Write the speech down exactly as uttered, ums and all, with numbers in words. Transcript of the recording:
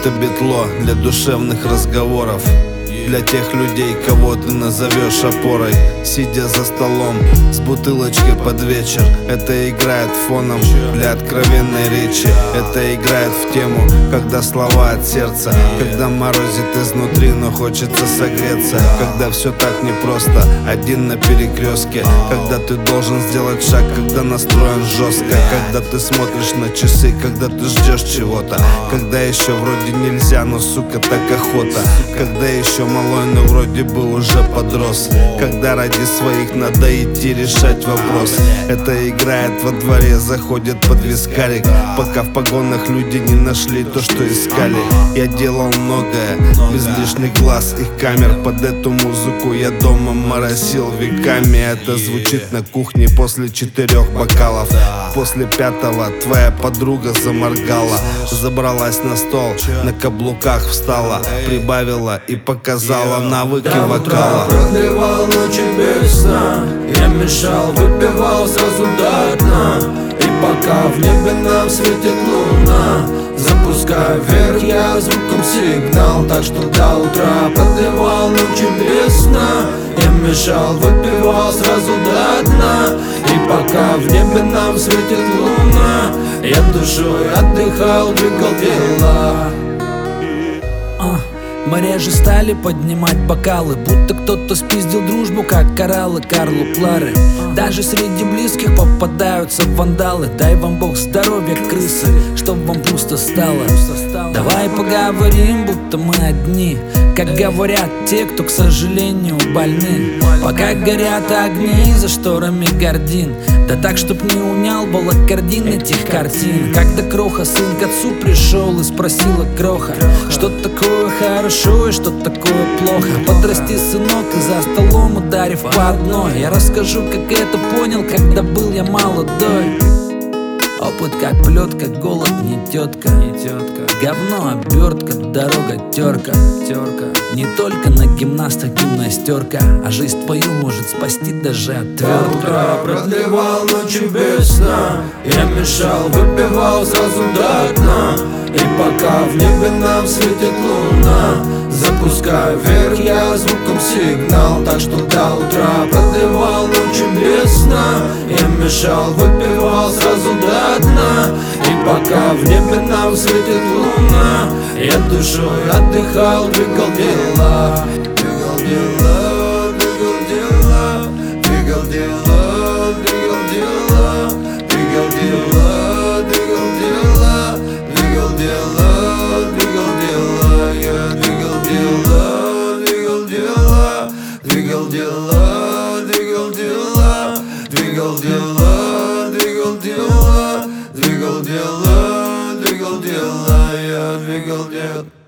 Это битло для душевных разговоров, для тех людей, кого ты назовешь опорой. Сидя за столом с бутылочкой под вечер, это играет фоном для откровенной речи. Это играет в тему, когда слова от сердца, когда морозит изнутри, но хочется согреться. Когда все так непросто, один на перекрестке, когда ты должен сделать шаг, когда настроен жестко, когда ты смотришь на часы, когда ты ждешь чего-то, когда еще вроде нельзя, но сука так охота, когда еще малой, но вроде бы уже подрос, когда ради своих надо идти решать вопрос. Это играет во дворе, заходит под вискарик, пока в погонах люди не нашли то, что искали. Я делал многое без лишних глаз и камер, под эту музыку я дома моросил веками. Это звучит на кухне после четырех бокалов. После пятого твоя подруга заморгала, забралась на стол, на каблуках встала, прибавила и показала навыки вокала. Продлевал ночи без сна, я мешал, выпивал сразу до дна. И пока в небе нам светит луна, запускаю вверх я звуком сигнал, так что до утра продлевал ночи без сна. Я мешал, выпивал сразу до дна. И пока в небе нам светит луна, я душой отдыхал, двигал дела. Мы реже стали поднимать бокалы, будто кто-то спиздил дружбу, как кораллы Карлу Клары. Даже среди близких попадаются вандалы. Дай вам Бог здоровья, крысы, чтоб вам пусто стало. Давай поговорим, будто мы одни, как говорят те, кто, к сожалению, больны. Пока горят огни за шторами гордин, да так, чтоб не унял балакардин этих картин. Когда Кроха, сын к отцу пришел и спросила Кроха, что такое хорошо и что такое плохо. Подрасти, сынок, и за столом ударив по одной. Я расскажу, как это понял, когда был я молодой. Опыт как плетка, голод не тетка, не тетка. Говно, обертка, дорога, терка, терка. Не только на гимнастах гимнастерка, а жизнь твою может спасти даже отвертка. Утро продлевал ночи без сна, я мешал, выпивал сразу до дна. И пока в небе нам светит луна, запускаю вверх я звуком сигнал, так что до утра продлевал ночи без сна. Я мешал, выпивал сразу до дна. И пока в небе нам светит луна, я душой отдыхал, двигал дела. Двигал дела, двигал дела, двигал дела, двигал дела, двигал дела, двигал дела, двигал дела, двигал дела, я двигал дела, двигал дела, двигал дела, двигал дела, двигал дела, двигал дела, двигал дела, двигал дела, я двигал дела.